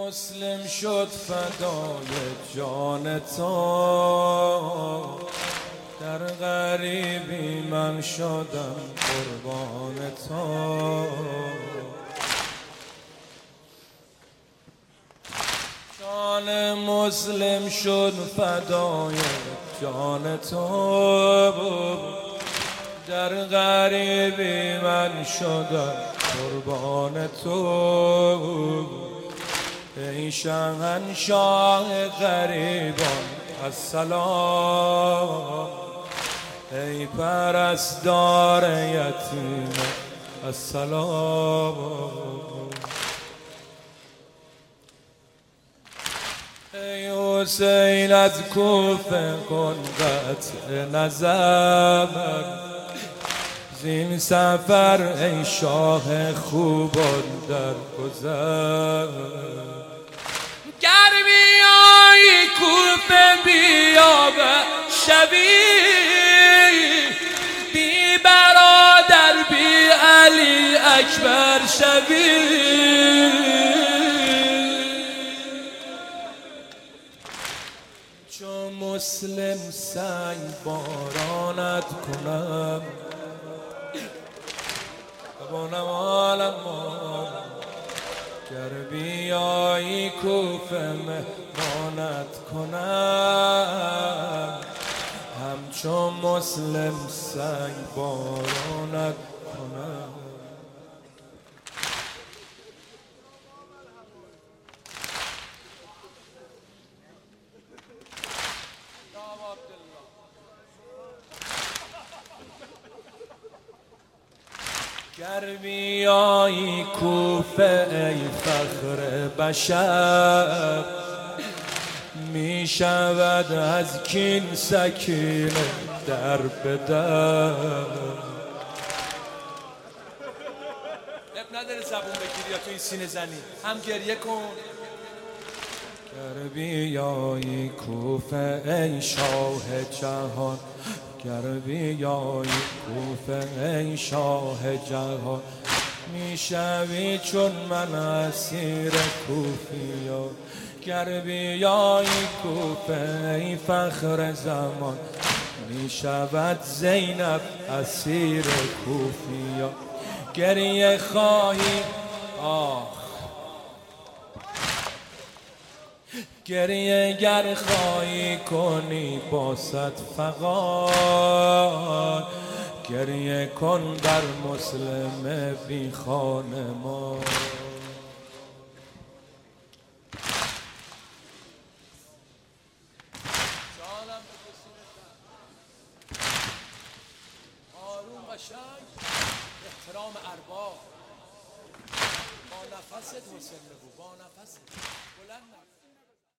مسلم شد فدای جان تو، در غریبی من شدم قربان تو. جان مسلم شد فدای جان تو، در غریبی من شدم قربان تو. ای شاهنشاه غریبان السلام، ای پرستار یتیم السلام. ای حسین از کوفه کن قطع نظر، زین سفر ای شاه خوبان در گذر. گر بیایی کوفه بیا به شبی، بی برادر بی علی اکبر شبی. چون مسلم سنگ بارانت کنم، بانم عالم گر بیایی کوفه مهمانت کنم، همچون مسلم سنگ بارانت کنم. گر بیایی کوفه ای فخر بشر، می شود از کین سکینه در به در. اب نداره زبون بگیری یا تو این سینه زنی، هم گریه کن. گر بیایی کوفه ای شاه جهان، گر بیایی کوفه ای شاه جهان، میشوی چون من اسیر کوفیان. گر بیایی کوفه ای فخر زمان، میشود زینب اسیر کوفیان. گریه خواهی گریه گر خواهی کنی با صد فغان، گریه کن بر مسلم بی خانمان. آروم قشنگ، احترام ارباب. با نفست حسین بگو، با نفست بلند.